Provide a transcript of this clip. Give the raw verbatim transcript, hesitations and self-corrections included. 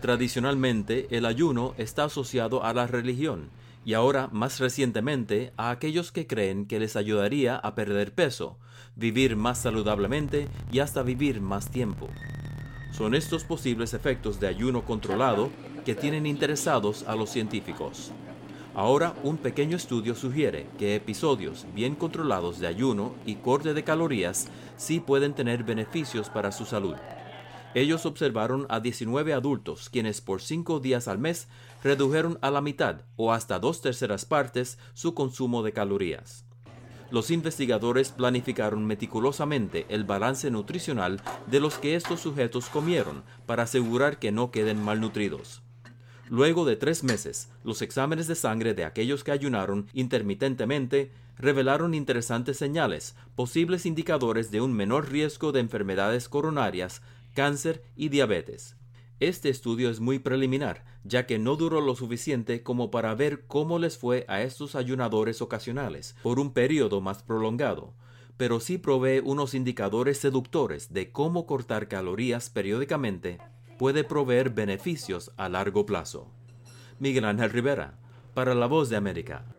Tradicionalmente, el ayuno está asociado a la religión y ahora, más recientemente, a aquellos que creen que les ayudaría a perder peso, vivir más saludablemente y hasta vivir más tiempo. Son estos posibles efectos de ayuno controlado que tienen interesados a los científicos. Ahora, un pequeño estudio sugiere que episodios bien controlados de ayuno y corte de calorías sí pueden tener beneficios para su salud. Ellos observaron a diecinueve adultos quienes por cinco días al mes redujeron a la mitad o hasta dos terceras partes su consumo de calorías. Los investigadores planificaron meticulosamente el balance nutricional de los que estos sujetos comieron para asegurar que no queden malnutridos. Luego de tres meses, los exámenes de sangre de aquellos que ayunaron intermitentemente revelaron interesantes señales, posibles indicadores de un menor riesgo de enfermedades coronarias, cáncer y diabetes. Este estudio es muy preliminar, ya que no duró lo suficiente como para ver cómo les fue a estos ayunadores ocasionales por un periodo más prolongado, pero sí provee unos indicadores seductores de cómo cortar calorías periódicamente puede proveer beneficios a largo plazo. Miguel Ángel Rivera, para La Voz de América.